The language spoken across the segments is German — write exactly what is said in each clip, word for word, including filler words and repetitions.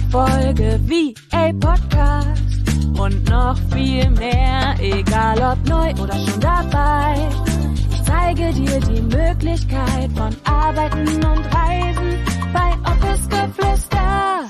Folge V A Podcast und noch viel mehr, egal ob neu oder schon dabei. Ich zeige dir die Möglichkeit von Arbeiten und Reisen bei Office Geflüster.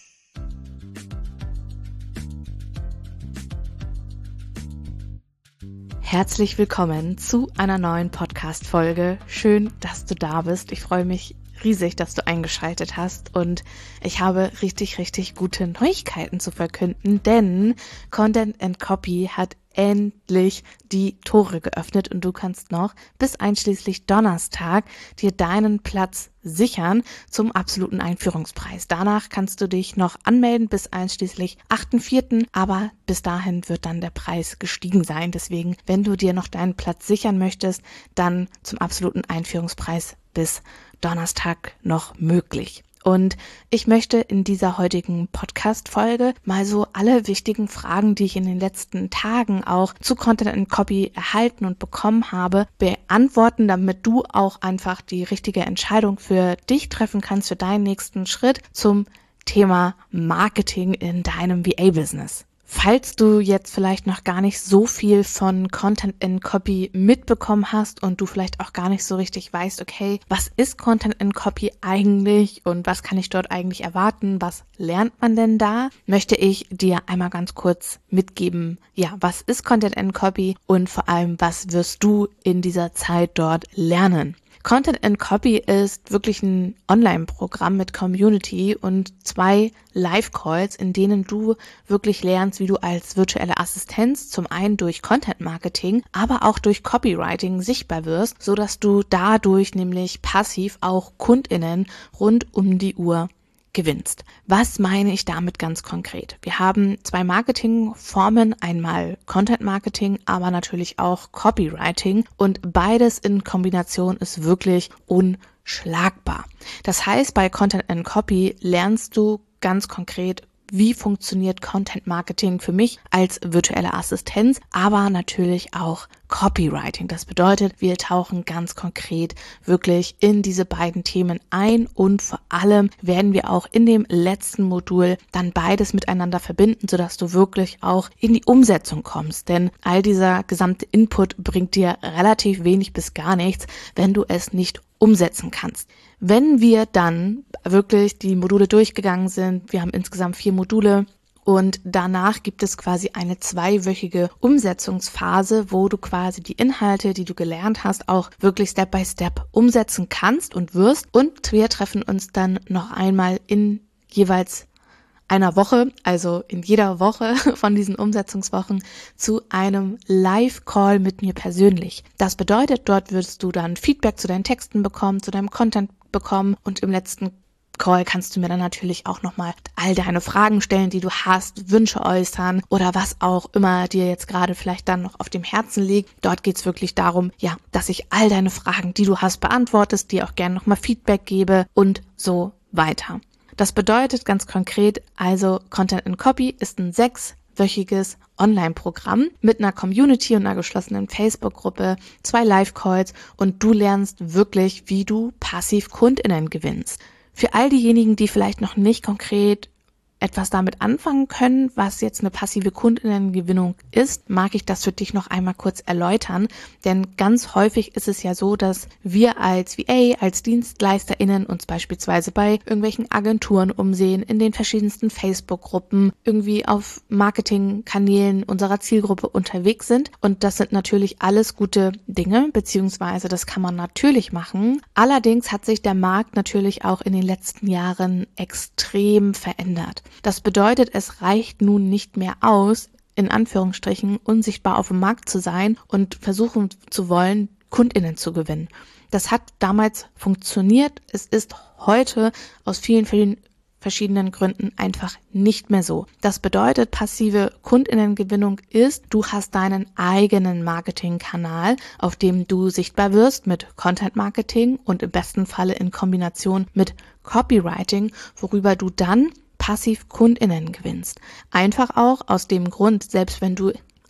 Herzlich willkommen zu einer neuen Podcast-Folge. Schön, dass du da bist. Ich freue mich riesig, dass du eingeschaltet hast und ich habe richtig, richtig gute Neuigkeiten zu verkünden, denn Content and Copy hat endlich die Tore geöffnet und du kannst noch bis einschließlich Donnerstag dir deinen Platz sichern zum absoluten Einführungspreis. Danach kannst du dich noch anmelden bis einschließlich achten vierten aber bis dahin wird dann der Preis gestiegen sein. Deswegen, wenn du dir noch deinen Platz sichern möchtest, dann zum absoluten Einführungspreis bis Donnerstag noch möglich. Und ich möchte in dieser heutigen Podcast-Folge mal so alle wichtigen Fragen, die ich in den letzten Tagen auch zu Content and Copy erhalten und bekommen habe, beantworten, damit du auch einfach die richtige Entscheidung für dich treffen kannst, für deinen nächsten Schritt zum Thema Marketing in deinem V A-Business. Falls du jetzt vielleicht noch gar nicht so viel von Content and Copy mitbekommen hast und du vielleicht auch gar nicht so richtig weißt, okay, was ist Content and Copy eigentlich und was kann ich dort eigentlich erwarten, was lernt man denn da, möchte ich dir einmal ganz kurz mitgeben, ja, was ist Content and Copy und vor allem, was wirst du in dieser Zeit dort lernen. Content and Copy ist wirklich ein Online-Programm mit Community und zwei Live-Calls, in denen du wirklich lernst, wie du als virtuelle Assistenz zum einen durch Content-Marketing, aber auch durch Copywriting sichtbar wirst, sodass du dadurch nämlich passiv auch KundInnen rund um die Uhr gewinnst. Was meine ich damit ganz konkret? Wir haben zwei Marketingformen, einmal Content Marketing, aber natürlich auch Copywriting und beides in Kombination ist wirklich unschlagbar. Das heißt, bei Content and Copy lernst du ganz konkret, wie funktioniert Content Marketing für mich als virtuelle Assistenz, aber natürlich auch Copywriting. Das bedeutet, wir tauchen ganz konkret wirklich in diese beiden Themen ein und vor allem werden wir auch in dem letzten Modul dann beides miteinander verbinden, sodass du wirklich auch in die Umsetzung kommst. Denn all dieser gesamte Input bringt dir relativ wenig bis gar nichts, wenn du es nicht umsetzen kannst. Wenn wir dann wirklich die Module durchgegangen sind, wir haben insgesamt vier Module und danach gibt es quasi eine zweiwöchige Umsetzungsphase, wo du quasi die Inhalte, die du gelernt hast, auch wirklich Step by Step umsetzen kannst und wirst. Und wir treffen uns dann noch einmal in jeweils einer Woche, also in jeder Woche von diesen Umsetzungswochen zu einem Live-Call mit mir persönlich. Das bedeutet, dort wirst du dann Feedback zu deinen Texten bekommen, zu deinem Content bekommen und im letzten Call kannst du mir dann natürlich auch nochmal all deine Fragen stellen, die du hast, Wünsche äußern oder was auch immer dir jetzt gerade vielleicht dann noch auf dem Herzen liegt. Dort geht es wirklich darum, ja, dass ich all deine Fragen, die du hast, beantwortest, dir auch gerne nochmal Feedback gebe und so weiter. Das bedeutet ganz konkret, also Content and Copy ist ein sechswöchiges Online-Programm mit einer Community und einer geschlossenen Facebook-Gruppe, zwei Live-Calls und du lernst wirklich, wie du passiv KundInnen gewinnst. Für all diejenigen, die vielleicht noch nicht konkret etwas damit anfangen können, was jetzt eine passive Kundinnengewinnung ist, mag ich das für dich noch einmal kurz erläutern, denn ganz häufig ist es ja so, dass wir als V A, als DienstleisterInnen uns beispielsweise bei irgendwelchen Agenturen umsehen, in den verschiedensten Facebook-Gruppen, irgendwie auf Marketingkanälen unserer Zielgruppe unterwegs sind und das sind natürlich alles gute Dinge, beziehungsweise das kann man natürlich machen. Allerdings hat sich der Markt natürlich auch in den letzten Jahren extrem verändert. Das bedeutet, es reicht nun nicht mehr aus, in Anführungsstrichen unsichtbar auf dem Markt zu sein und versuchen zu wollen, KundInnen zu gewinnen. Das hat damals funktioniert. Es ist heute aus vielen, vielen verschiedenen Gründen einfach nicht mehr so. Das bedeutet, passive KundInnengewinnung ist, du hast deinen eigenen Marketingkanal, auf dem du sichtbar wirst mit Content Marketing und im besten Falle in Kombination mit Copywriting, worüber du dann passiv KundInnen gewinnst. Einfach auch aus dem Grund, selbst wenn du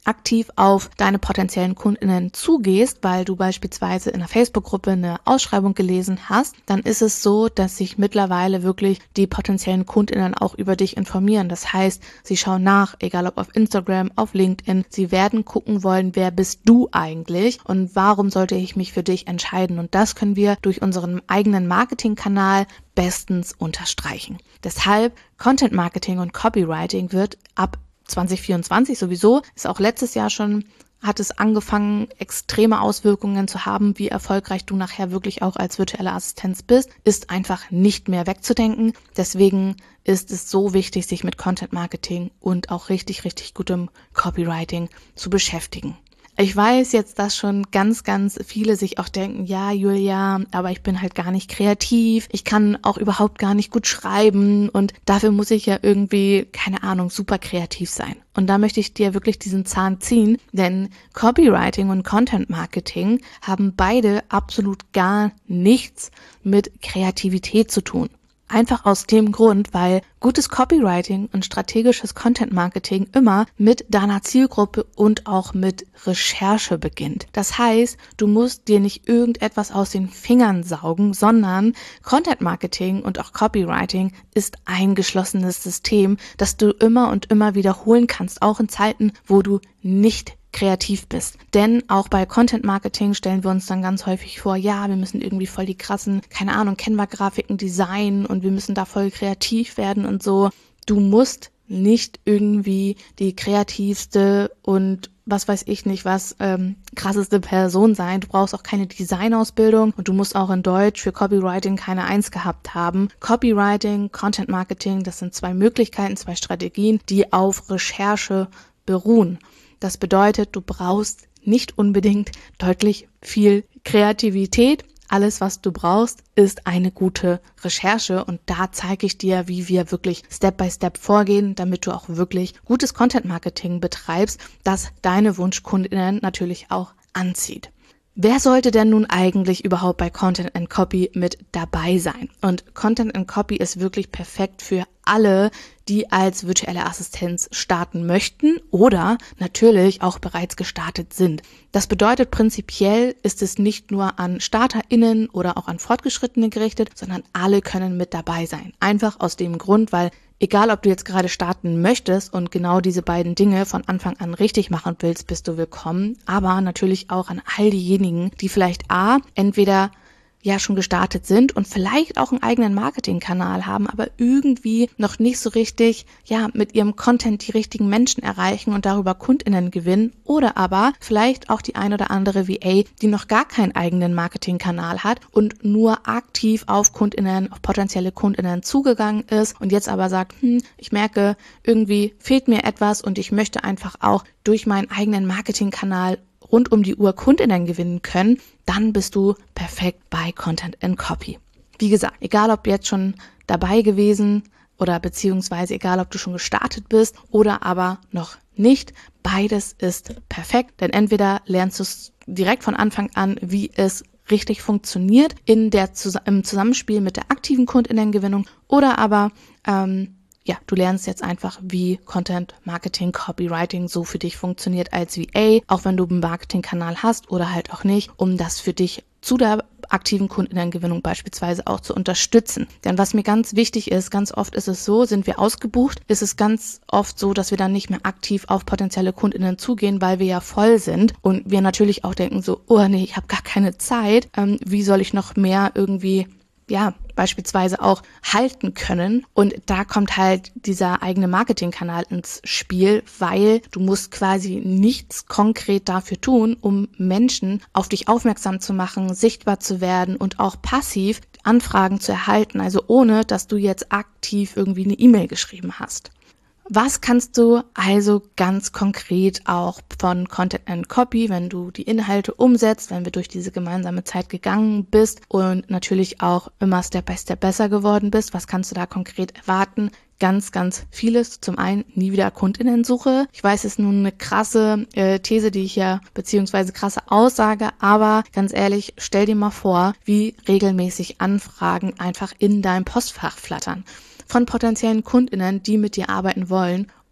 aktiv auf deine potenziellen KundInnen zugehst, weil du beispielsweise in einer Facebook-Gruppe eine Ausschreibung gelesen hast, dann ist es so, dass sich mittlerweile wirklich die potenziellen KundInnen auch über dich informieren. Das heißt, sie schauen nach, egal ob auf Instagram, auf LinkedIn, sie werden gucken wollen, wer bist du eigentlich und warum sollte ich mich für dich entscheiden. Und das können wir durch unseren eigenen Marketingkanal bestens unterstreichen. Deshalb Content Marketing und Copywriting wird ab zwanzig vierundzwanzig sowieso, ist auch letztes Jahr schon, hat es angefangen, extreme Auswirkungen zu haben, wie erfolgreich du nachher wirklich auch als virtuelle Assistenz bist, ist einfach nicht mehr wegzudenken. Deswegen ist es so wichtig, sich mit Content Marketing und auch richtig, richtig gutem Copywriting zu beschäftigen. Ich weiß jetzt, dass schon ganz, ganz viele sich auch denken, ja, Julia, aber ich bin halt gar nicht kreativ, ich kann auch überhaupt gar nicht gut schreiben und dafür muss ich ja irgendwie, keine Ahnung, super kreativ sein. Und da möchte ich dir wirklich diesen Zahn ziehen, denn Copywriting und Content Marketing haben beide absolut gar nichts mit Kreativität zu tun. Einfach aus dem Grund, weil gutes Copywriting und strategisches Content Marketing immer mit deiner Zielgruppe und auch mit Recherche beginnt. Das heißt, du musst dir nicht irgendetwas aus den Fingern saugen, sondern Content Marketing und auch Copywriting ist ein geschlossenes System, das du immer und immer wiederholen kannst, auch in Zeiten, wo du nicht kreativ bist. Denn auch bei Content Marketing stellen wir uns dann ganz häufig vor, ja, wir müssen irgendwie voll die krassen, keine Ahnung, Canva-Grafiken designen und wir müssen da voll kreativ werden und so. Du musst nicht irgendwie die kreativste und was weiß ich nicht, was ähm, krasseste Person sein. Du brauchst auch keine Designausbildung und du musst auch in Deutsch für Copywriting keine Eins gehabt haben. Copywriting, Content Marketing, das sind zwei Möglichkeiten, zwei Strategien, die auf Recherche beruhen. Das bedeutet, du brauchst nicht unbedingt deutlich viel Kreativität. Alles, was du brauchst, ist eine gute Recherche und da zeige ich dir, wie wir wirklich Step by Step vorgehen, damit du auch wirklich gutes Content Marketing betreibst, das deine Wunschkundinnen natürlich auch anzieht. Wer sollte denn nun eigentlich überhaupt bei Content and Copy mit dabei sein? Und Content and Copy ist wirklich perfekt für alle, die als virtuelle Assistenz starten möchten oder natürlich auch bereits gestartet sind. Das bedeutet, prinzipiell ist es nicht nur an StarterInnen oder auch an Fortgeschrittene gerichtet, sondern alle können mit dabei sein. Einfach aus dem Grund, weil egal, ob du jetzt gerade starten möchtest und genau diese beiden Dinge von Anfang an richtig machen willst, bist du willkommen. Aber natürlich auch an all diejenigen, die vielleicht A, entweder ja schon gestartet sind und vielleicht auch einen eigenen Marketingkanal haben, aber irgendwie noch nicht so richtig ja mit ihrem Content die richtigen Menschen erreichen und darüber KundInnen gewinnen oder aber vielleicht auch die ein oder andere V A, die noch gar keinen eigenen Marketingkanal hat und nur aktiv auf KundInnen, auf potenzielle KundInnen zugegangen ist und jetzt aber sagt, hm, ich merke, irgendwie fehlt mir etwas und ich möchte einfach auch durch meinen eigenen Marketingkanal rund um die Uhr KundInnen gewinnen können, dann bist du perfekt bei Content and Copy. Wie gesagt, egal ob jetzt schon dabei gewesen oder beziehungsweise egal ob du schon gestartet bist oder aber noch nicht, beides ist perfekt, denn entweder lernst du es direkt von Anfang an, wie es richtig funktioniert in der im Zusammenspiel mit der aktiven KundInnengewinnung oder aber ähm, ja, du lernst jetzt einfach, wie Content Marketing, Copywriting so für dich funktioniert als V A, auch wenn du einen Marketingkanal hast oder halt auch nicht, um das für dich zu der aktiven KundInnengewinnung beispielsweise auch zu unterstützen. Denn was mir ganz wichtig ist, ganz oft ist es so, sind wir ausgebucht, ist es ganz oft so, dass wir dann nicht mehr aktiv auf potenzielle KundInnen zugehen, weil wir ja voll sind und wir natürlich auch denken so, oh nee, ich habe gar keine Zeit, ähm, wie soll ich noch mehr irgendwie ja, beispielsweise auch halten können. Und da kommt halt dieser eigene Marketingkanal ins Spiel, weil du musst quasi nichts konkret dafür tun, um Menschen auf dich aufmerksam zu machen, sichtbar zu werden und auch passiv Anfragen zu erhalten, also ohne, dass du jetzt aktiv irgendwie eine E-Mail geschrieben hast. Was kannst du also ganz konkret auch von Content and Copy, wenn du die Inhalte umsetzt, wenn wir durch diese gemeinsame Zeit gegangen bist und natürlich auch immer Step by Step besser geworden bist, was kannst du da konkret erwarten? Ganz, ganz vieles. Zum einen nie wieder KundInnensuche. Ich weiß, es ist nun eine krasse äh, These, die ich ja, beziehungsweise krasse Aussage, aber ganz ehrlich, stell dir mal vor, wie regelmäßig Anfragen einfach in deinem Postfach flattern. Von potenziellen KundInnen, die mit dir arbeiten wollen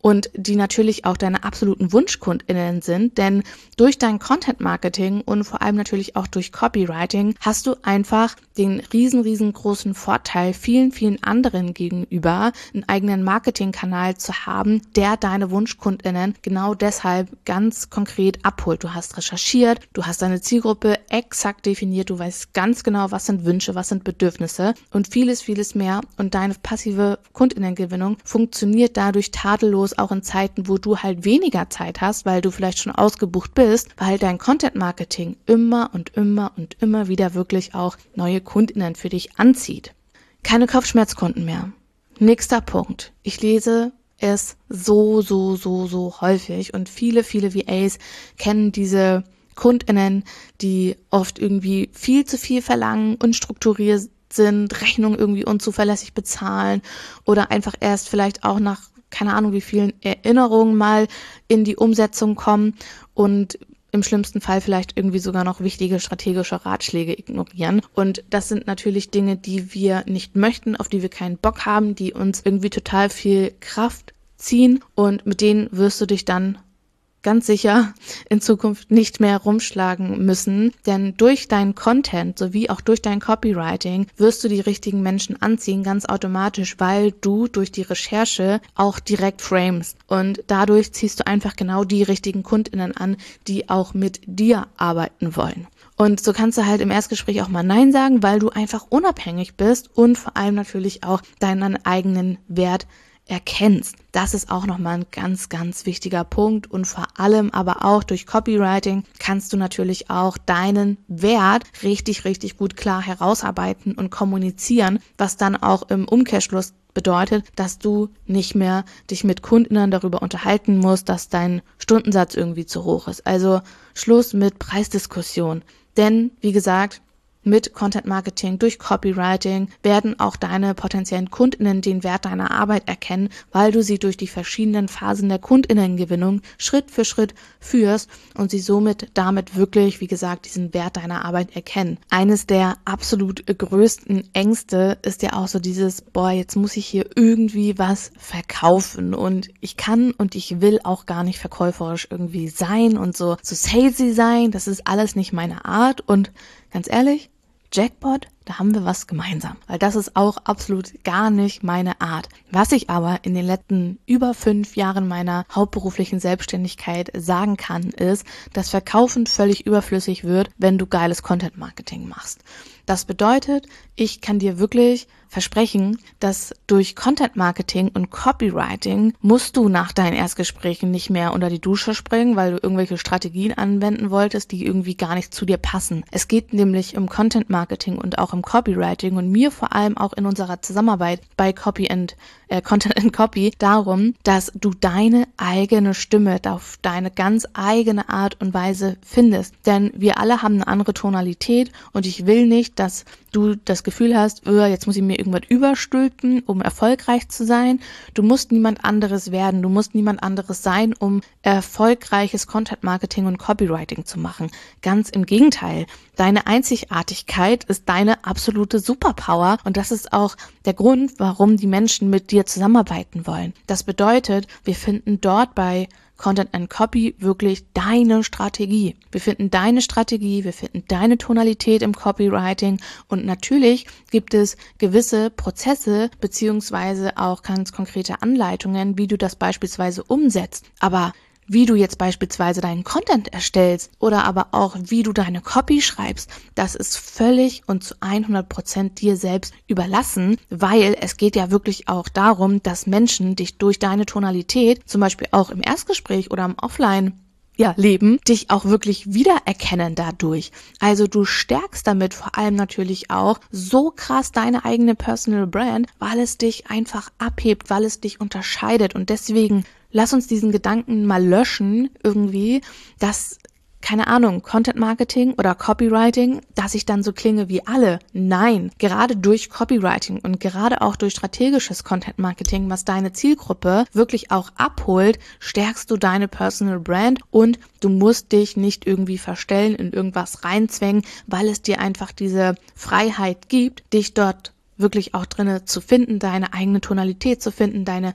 und die natürlich auch deine absoluten WunschkundInnen sind, denn durch dein Content-Marketing und vor allem natürlich auch durch Copywriting hast du einfach den riesen, riesengroßen Vorteil, vielen, vielen anderen gegenüber einen eigenen Marketingkanal zu haben, der deine WunschkundInnen genau deshalb ganz konkret abholt. Du hast recherchiert, du hast deine Zielgruppe exakt definiert, du weißt ganz genau, was sind Wünsche, was sind Bedürfnisse und vieles, vieles mehr. Und deine passive KundInnengewinnung funktioniert dadurch tadellos auch in Zeiten, wo du halt weniger Zeit hast, weil du vielleicht schon ausgebucht bist, weil dein Content-Marketing immer und immer und immer wieder wirklich auch neue KundInnen für dich anzieht. Keine Kopfschmerzkunden mehr. Nächster Punkt. Ich lese es so, so, so, so häufig und viele, viele V As kennen diese KundInnen, die oft irgendwie viel zu viel verlangen, unstrukturiert sind, Rechnungen irgendwie unzuverlässig bezahlen oder einfach erst vielleicht auch nach keine Ahnung wie vielen Erinnerungen mal in die Umsetzung kommen und im schlimmsten Fall vielleicht irgendwie sogar noch wichtige strategische Ratschläge ignorieren. Und das sind natürlich Dinge, die wir nicht möchten, auf die wir keinen Bock haben, die uns irgendwie total viel Kraft ziehen und mit denen wirst du dich dann ganz sicher in Zukunft nicht mehr rumschlagen müssen, denn durch deinen Content sowie auch durch dein Copywriting wirst du die richtigen Menschen anziehen, ganz automatisch, weil du durch die Recherche auch direkt framest und dadurch ziehst du einfach genau die richtigen KundInnen an, die auch mit dir arbeiten wollen. Und so kannst du halt im Erstgespräch auch mal Nein sagen, weil du einfach unabhängig bist und vor allem natürlich auch deinen eigenen Wert erkennst. Das ist auch nochmal ein ganz, ganz wichtiger Punkt und vor allem aber auch durch Copywriting kannst du natürlich auch deinen Wert richtig, richtig gut klar herausarbeiten und kommunizieren, was dann auch im Umkehrschluss bedeutet, dass du nicht mehr dich mit KundInnen darüber unterhalten musst, dass dein Stundensatz irgendwie zu hoch ist. Also Schluss mit Preisdiskussion. Denn, wie gesagt, mit Content Marketing, durch Copywriting werden auch deine potenziellen KundInnen den Wert deiner Arbeit erkennen, weil du sie durch die verschiedenen Phasen der KundInnengewinnung Schritt für Schritt führst und sie somit damit wirklich, wie gesagt, diesen Wert deiner Arbeit erkennen. Eines der absolut größten Ängste ist ja auch so dieses, boah, jetzt muss ich hier irgendwie was verkaufen und ich kann und ich will auch gar nicht verkäuferisch irgendwie sein und so, so salesy sein, das ist alles nicht meine Art und ganz ehrlich, Jackpot, da haben wir was gemeinsam, weil das ist auch absolut gar nicht meine Art. Was ich aber in den letzten über fünf Jahren meiner hauptberuflichen Selbstständigkeit sagen kann, ist, dass Verkaufen völlig überflüssig wird, wenn du geiles Content-Marketing machst. Das bedeutet, ich kann dir wirklich versprechen, dass durch Content-Marketing und Copywriting musst du nach deinen Erstgesprächen nicht mehr unter die Dusche springen, weil du irgendwelche Strategien anwenden wolltest, die irgendwie gar nicht zu dir passen. Es geht nämlich im Content-Marketing und auch im Copywriting und mir vor allem auch in unserer Zusammenarbeit bei Copy and äh, Content and Copy darum, dass du deine eigene Stimme auf deine ganz eigene Art und Weise findest. Denn wir alle haben eine andere Tonalität und ich will nicht, dass du das Gefühl hast, oh, jetzt muss ich mir irgendwas überstülpen, um erfolgreich zu sein. Du musst niemand anderes werden, du musst niemand anderes sein, um erfolgreiches Content-Marketing und Copywriting zu machen. Ganz im Gegenteil, deine Einzigartigkeit ist deine absolute Superpower und das ist auch der Grund, warum die Menschen mit dir zusammenarbeiten wollen. Das bedeutet, wir finden dort bei Content and Copy wirklich deine Strategie. Wir finden deine Strategie, wir finden deine Tonalität im Copywriting und natürlich gibt es gewisse Prozesse beziehungsweise auch ganz konkrete Anleitungen, wie du das beispielsweise umsetzt. Aber wie du jetzt beispielsweise deinen Content erstellst oder aber auch wie du deine Copy schreibst, das ist völlig und zu hundert Prozent dir selbst überlassen, weil es geht ja wirklich auch darum, dass Menschen dich durch deine Tonalität, zum Beispiel auch im Erstgespräch oder im Offline, ja, Leben, dich auch wirklich wiedererkennen dadurch. Also du stärkst damit vor allem natürlich auch so krass deine eigene Personal Brand, weil es dich einfach abhebt, weil es dich unterscheidet und deswegen lass uns diesen Gedanken mal löschen irgendwie, dass, keine Ahnung, Content Marketing oder Copywriting, dass ich dann so klinge wie alle. Nein, gerade durch Copywriting und gerade auch durch strategisches Content Marketing, was deine Zielgruppe wirklich auch abholt, stärkst du deine Personal Brand und du musst dich nicht irgendwie verstellen, in irgendwas reinzwängen, weil es dir einfach diese Freiheit gibt, dich dort wirklich auch drinne zu finden, deine eigene Tonalität zu finden, deine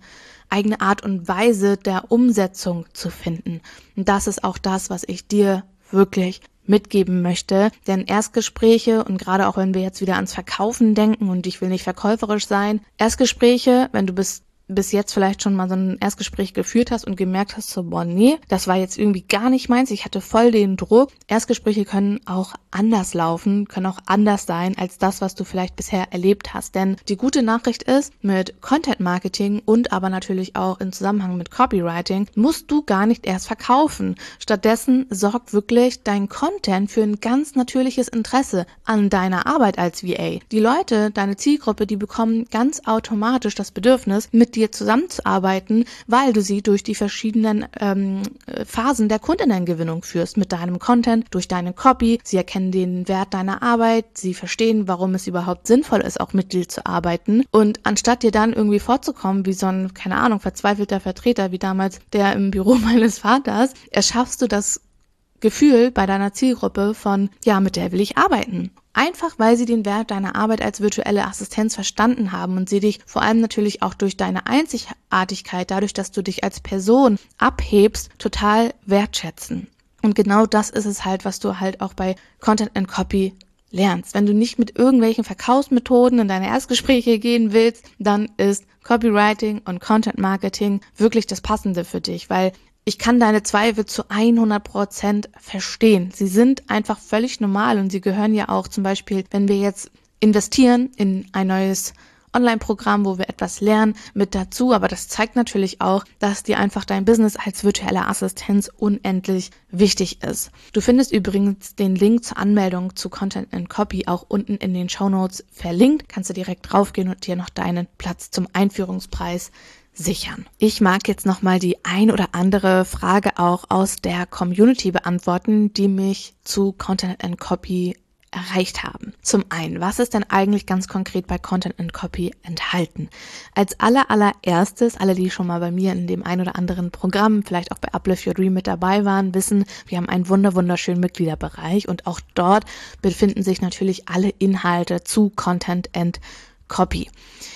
eigene Art und Weise der Umsetzung zu finden. Und das ist auch das, was ich dir wirklich mitgeben möchte, denn Erstgespräche und gerade auch wenn wir jetzt wieder ans Verkaufen denken und ich will nicht verkäuferisch sein, Erstgespräche, wenn du bis bis jetzt vielleicht schon mal so ein Erstgespräch geführt hast und gemerkt hast, so, boah, nee, das war jetzt irgendwie gar nicht meins, ich hatte voll den Druck. Erstgespräche können auch anders laufen, können auch anders sein als das, was du vielleicht bisher erlebt hast. Denn die gute Nachricht ist, mit Content Marketing und aber natürlich auch im Zusammenhang mit Copywriting musst du gar nicht erst verkaufen. Stattdessen sorgt wirklich dein Content für ein ganz natürliches Interesse an deiner Arbeit als V A. Die Leute, deine Zielgruppe, die bekommen ganz automatisch das Bedürfnis, mit dir zusammenzuarbeiten, weil du sie durch die verschiedenen ähm, Phasen der Kundinnengewinnung führst, mit deinem Content, durch deine Copy. Sie erkennen den Wert deiner Arbeit, sie verstehen, warum es überhaupt sinnvoll ist, auch mit dir zu arbeiten. Und anstatt dir dann irgendwie vorzukommen wie so ein, keine Ahnung, verzweifelter Vertreter, wie damals der im Büro meines Vaters, erschaffst du das Gefühl bei deiner Zielgruppe von, ja, mit der will ich arbeiten. Einfach, weil sie den Wert deiner Arbeit als virtuelle Assistenz verstanden haben und sie dich vor allem natürlich auch durch deine Einzigartigkeit, dadurch, dass du dich als Person abhebst, total wertschätzen. Und genau das ist es halt, was du halt auch bei Content and Copy lernst. Wenn du nicht mit irgendwelchen Verkaufsmethoden in deine Erstgespräche gehen willst, dann ist Copywriting und Content Marketing wirklich das Passende für dich, weil ich kann deine Zweifel zu hundert Prozent verstehen. Sie sind einfach völlig normal und sie gehören ja auch zum Beispiel, wenn wir jetzt investieren in ein neues Online-Programm, wo wir etwas lernen, mit dazu. Aber das zeigt natürlich auch, dass dir einfach dein Business als virtuelle Assistenz unendlich wichtig ist. Du findest übrigens den Link zur Anmeldung zu Content and Copy auch unten in den Shownotes verlinkt. Kannst du direkt draufgehen und dir noch deinen Platz zum Einführungspreis sichern. Ich mag jetzt nochmal die ein oder andere Frage auch aus der Community beantworten, die mich zu Content and Copy erreicht haben. Zum einen, was ist denn eigentlich ganz konkret bei Content and Copy enthalten? Als aller allererstes, alle, die schon mal bei mir in dem ein oder anderen Programm, vielleicht auch bei Uplift Your Dream mit dabei waren, wissen, wir haben einen wunder wunderschönen Mitgliederbereich und auch dort befinden sich natürlich alle Inhalte zu Content and Copy.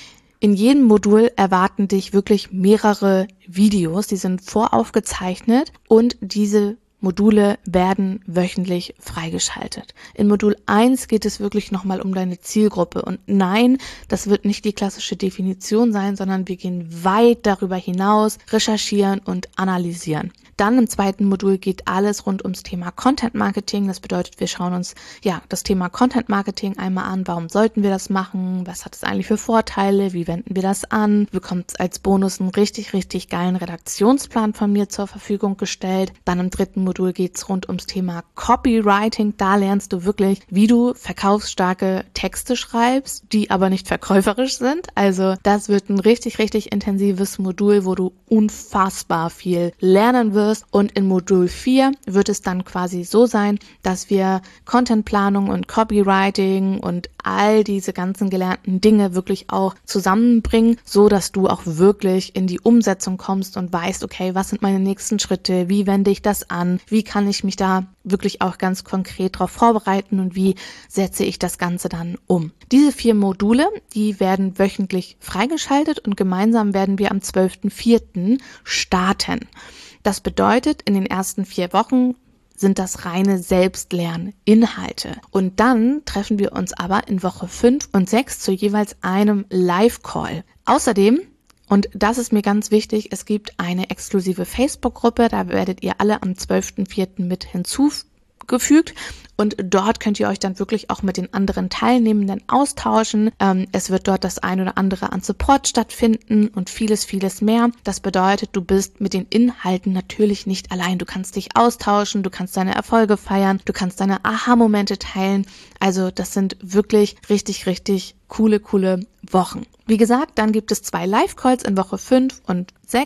In jedem Modul erwarten dich wirklich mehrere Videos, die sind voraufgezeichnet und diese Module werden wöchentlich freigeschaltet. In Modul eins geht es wirklich nochmal um deine Zielgruppe und nein, das wird nicht die klassische Definition sein, sondern wir gehen weit darüber hinaus, recherchieren und analysieren. Dann im zweiten Modul geht alles rund ums Thema Content Marketing. Das bedeutet, wir schauen uns ja das Thema Content Marketing einmal an. Warum sollten wir das machen? Was hat es eigentlich für Vorteile? Wie wenden wir das an? Du bekommst als Bonus einen richtig, richtig geilen Redaktionsplan von mir zur Verfügung gestellt. Dann im dritten Modul geht es rund ums Thema Copywriting. Da lernst du wirklich, wie du verkaufsstarke Texte schreibst, die aber nicht verkäuferisch sind. Also das wird ein richtig, richtig intensives Modul, wo du unfassbar viel lernen wirst. Und in Modul vier wird es dann quasi so sein, dass wir Contentplanung und Copywriting und all diese ganzen gelernten Dinge wirklich auch zusammenbringen, so dass du auch wirklich in die Umsetzung kommst und weißt, okay, was sind meine nächsten Schritte, wie wende ich das an, wie kann ich mich da wirklich auch ganz konkret darauf vorbereiten und wie setze ich das Ganze dann um. Diese vier Module, die werden wöchentlich freigeschaltet und gemeinsam werden wir am zwölften vierten starten. Das bedeutet, in den ersten vier Wochen sind das reine Selbstlerninhalte. Und dann treffen wir uns aber in Woche fünf und sechs zu jeweils einem Live-Call. Außerdem, und das ist mir ganz wichtig, es gibt eine exklusive Facebook-Gruppe, da werdet ihr alle am zwölften vierten mit hinzugefügt. Und dort könnt ihr euch dann wirklich auch mit den anderen Teilnehmenden austauschen. Ähm, es wird dort das ein oder andere an Support stattfinden und vieles, vieles mehr. Das bedeutet, du bist mit den Inhalten natürlich nicht allein. Du kannst dich austauschen, du kannst deine Erfolge feiern, du kannst deine Aha-Momente teilen. Also das sind wirklich richtig, richtig coole, coole Wochen. Wie gesagt, dann gibt es zwei Live-Calls in Woche fünf und sechs.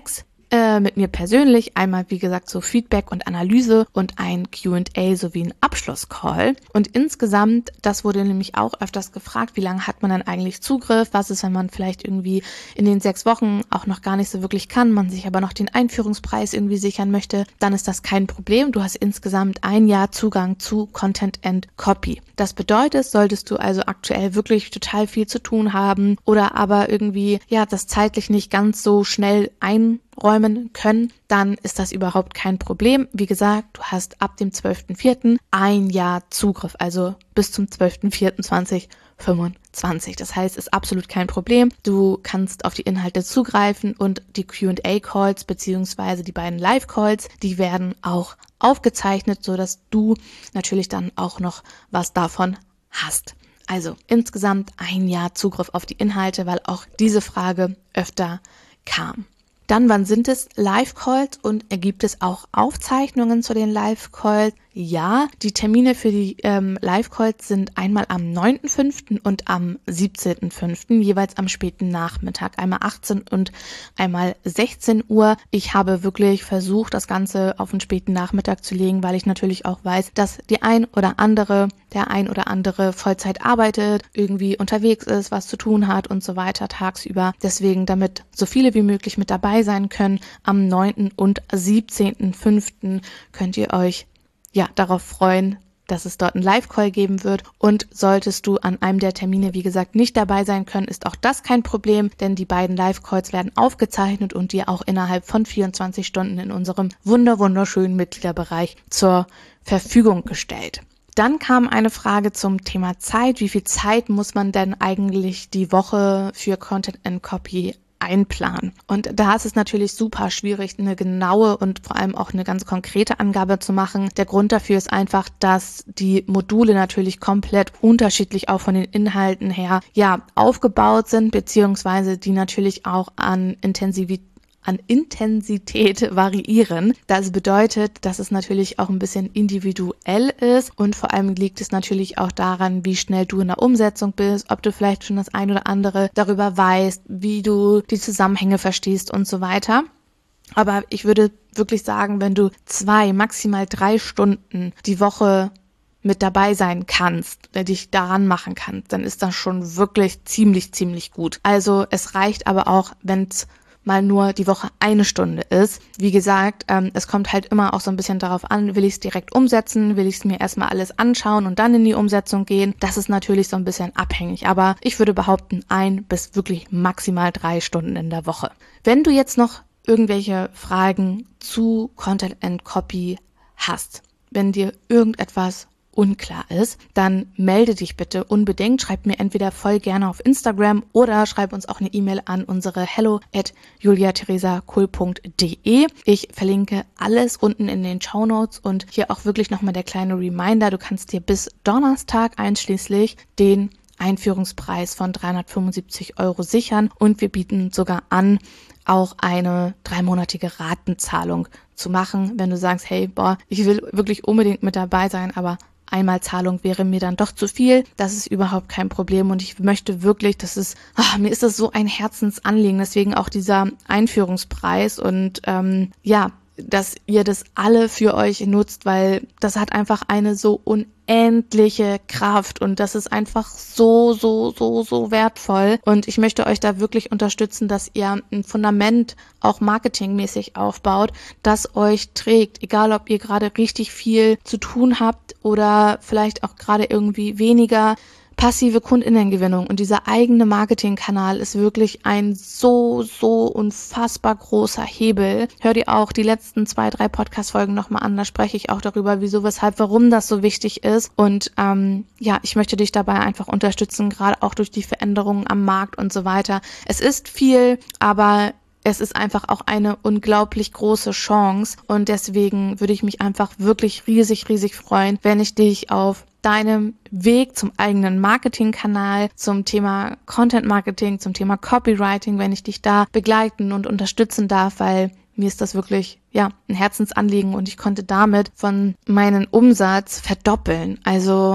äh, mit mir persönlich, einmal wie gesagt so Feedback und Analyse und ein Q und A sowie ein Abschlusscall. Und insgesamt, das wurde nämlich auch öfters gefragt, wie lange hat man dann eigentlich Zugriff, was ist, wenn man vielleicht irgendwie in den sechs Wochen auch noch gar nicht so wirklich kann, man sich aber noch den Einführungspreis irgendwie sichern möchte, dann ist das kein Problem. Du hast insgesamt ein Jahr Zugang zu Content and Copy. Das bedeutet, solltest du also aktuell wirklich total viel zu tun haben oder aber irgendwie, ja, das zeitlich nicht ganz so schnell einräumen können, dann ist das überhaupt kein Problem. Wie gesagt, du hast ab dem zwölften vierten ein Jahr Zugriff, also bis zum zwölften vierten zweitausendfünfundzwanzig. Das heißt, ist absolut kein Problem. Du kannst auf die Inhalte zugreifen und die Q und A-Calls beziehungsweise die beiden Live-Calls, die werden auch aufgezeichnet, sodass du natürlich dann auch noch was davon hast. Also insgesamt ein Jahr Zugriff auf die Inhalte, weil auch diese Frage öfter kam. Dann, wann sind es Live-Calls und gibt es auch Aufzeichnungen zu den Live-Calls? Ja, die Termine für die ähm, Live-Calls sind einmal am neunten fünften und am siebzehnten fünften, jeweils am späten Nachmittag, einmal achtzehn und einmal sechzehn Uhr. Ich habe wirklich versucht, das Ganze auf den späten Nachmittag zu legen, weil ich natürlich auch weiß, dass die ein oder andere, der ein oder andere Vollzeit arbeitet, irgendwie unterwegs ist, was zu tun hat und so weiter tagsüber. Deswegen, damit so viele wie möglich mit dabei sein können, am neunten und siebzehnten fünften könnt ihr euch ja darauf freuen, dass es dort einen Live-Call geben wird. Und solltest du an einem der Termine, wie gesagt, nicht dabei sein können, ist auch das kein Problem, denn die beiden Live-Calls werden aufgezeichnet und dir auch innerhalb von vierundzwanzig Stunden in unserem wunder wunderschönen Mitgliederbereich zur Verfügung gestellt. Dann kam eine Frage zum Thema Zeit. Wie viel Zeit muss man denn eigentlich die Woche für Content and Copy einplanen? Und da ist es natürlich super schwierig, eine genaue und vor allem auch eine ganz konkrete Angabe zu machen. Der Grund dafür ist einfach, dass die Module natürlich komplett unterschiedlich auch von den Inhalten her ja aufgebaut sind, beziehungsweise die natürlich auch an Intensivität an Intensität variieren. Das bedeutet, dass es natürlich auch ein bisschen individuell ist und vor allem liegt es natürlich auch daran, wie schnell du in der Umsetzung bist, ob du vielleicht schon das ein oder andere darüber weißt, wie du die Zusammenhänge verstehst und so weiter. Aber ich würde wirklich sagen, wenn du zwei, maximal drei Stunden die Woche mit dabei sein kannst, der dich daran machen kannst, dann ist das schon wirklich ziemlich, ziemlich gut. Also es reicht aber auch, wenn es mal nur die Woche eine Stunde ist. Wie gesagt, ähm, es kommt halt immer auch so ein bisschen darauf an, will ich es direkt umsetzen, will ich es mir erstmal alles anschauen und dann in die Umsetzung gehen. Das ist natürlich so ein bisschen abhängig, aber ich würde behaupten, ein bis wirklich maximal drei Stunden in der Woche. Wenn du jetzt noch irgendwelche Fragen zu Content and Copy hast, wenn dir irgendetwas unklar ist, dann melde dich bitte unbedingt. Schreib mir entweder voll gerne auf Instagram oder schreib uns auch eine E-Mail an unsere hello at julia theresa kohl punkt de. Ich verlinke alles unten in den Shownotes und hier auch wirklich nochmal der kleine Reminder, du kannst dir bis Donnerstag einschließlich den Einführungspreis von dreihundertfünfundsiebzig Euro sichern und wir bieten sogar an, auch eine dreimonatige Ratenzahlung zu machen, wenn du sagst, hey, boah, ich will wirklich unbedingt mit dabei sein, aber Einmalzahlung wäre mir dann doch zu viel. Das ist überhaupt kein Problem und ich möchte wirklich, das ist, ach, mir ist das so ein Herzensanliegen, deswegen auch dieser Einführungspreis und ähm, ja, dass ihr das alle für euch nutzt, weil das hat einfach eine so unendliche Kraft und das ist einfach so, so, so, so wertvoll und ich möchte euch da wirklich unterstützen, dass ihr ein Fundament auch marketingmäßig aufbaut, das euch trägt, egal ob ihr gerade richtig viel zu tun habt oder vielleicht auch gerade irgendwie weniger. Passive Kundinnengewinnung und dieser eigene Marketingkanal ist wirklich ein so, so unfassbar großer Hebel. Hör dir auch die letzten zwei, drei Podcast-Folgen nochmal an, da spreche ich auch darüber, wieso, weshalb, warum das so wichtig ist und ähm, ja, ich möchte dich dabei einfach unterstützen, gerade auch durch die Veränderungen am Markt und so weiter. Es ist viel, aber es ist einfach auch eine unglaublich große Chance und deswegen würde ich mich einfach wirklich riesig, riesig freuen, wenn ich dich auf deinem Weg zum eigenen Marketingkanal, zum Thema Content Marketing, zum Thema Copywriting, wenn ich dich da begleiten und unterstützen darf, weil mir ist das wirklich ja ein Herzensanliegen und ich konnte damit von meinen Umsatz verdoppeln. Also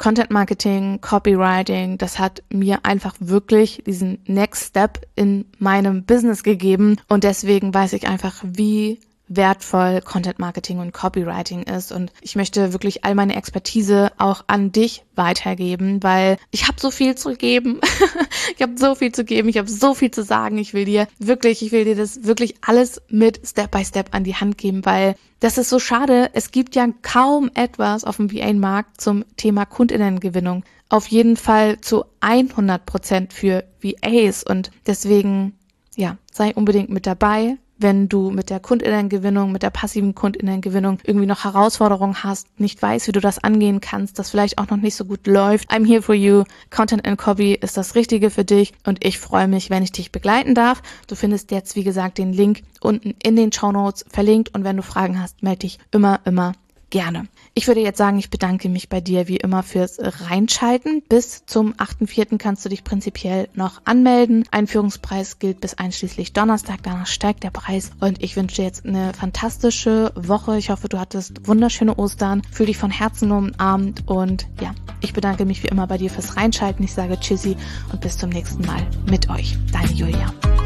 Content Marketing, Copywriting, das hat mir einfach wirklich diesen Next Step in meinem Business gegeben und deswegen weiß ich einfach, wie wertvoll Content Marketing und Copywriting ist und ich möchte wirklich all meine Expertise auch an dich weitergeben, weil ich habe so viel zu geben. ich habe so viel zu geben, ich habe so viel zu sagen. Ich will dir wirklich, ich will dir das wirklich alles mit Step by Step an die Hand geben, weil das ist so schade. Es gibt ja kaum etwas auf dem V A-Markt zum Thema KundInnengewinnung. Auf jeden Fall zu hundert Prozent für V As und deswegen, ja, sei unbedingt mit dabei. Wenn du mit der KundInnengewinnung, mit der passiven KundInnengewinnung irgendwie noch Herausforderungen hast, nicht weißt, wie du das angehen kannst, das vielleicht auch noch nicht so gut läuft. I'm here for you. Content and Copy ist das Richtige für dich und ich freue mich, wenn ich dich begleiten darf. Du findest jetzt, wie gesagt, den Link unten in den Shownotes verlinkt und wenn du Fragen hast, melde dich immer, immer gerne. Ich würde jetzt sagen, ich bedanke mich bei dir wie immer fürs Reinschalten. Bis zum achten vierten kannst du dich prinzipiell noch anmelden. Einführungspreis gilt bis einschließlich Donnerstag, danach steigt der Preis und ich wünsche dir jetzt eine fantastische Woche. Ich hoffe, du hattest wunderschöne Ostern, fühl dich von Herzen umarmt und ja, ich bedanke mich wie immer bei dir fürs Reinschalten. Ich sage Tschüssi und bis zum nächsten Mal mit euch. Deine Julia.